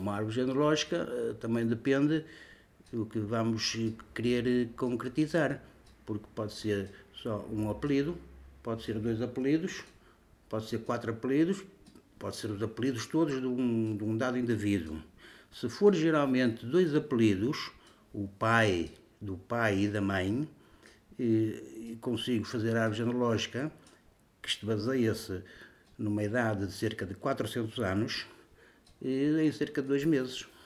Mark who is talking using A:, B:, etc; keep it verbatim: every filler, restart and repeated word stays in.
A: Uma árvore genealógica também depende do que vamos querer concretizar, porque pode ser só um apelido, pode ser dois apelidos, pode ser quatro apelidos, pode ser os apelidos todos de um, de um dado indivíduo. Se for geralmente dois apelidos, o pai do pai e da mãe, e consigo fazer a árvore genealógica, que se baseia-se numa idade de cerca de quatrocentos anos, em cerca de dois meses.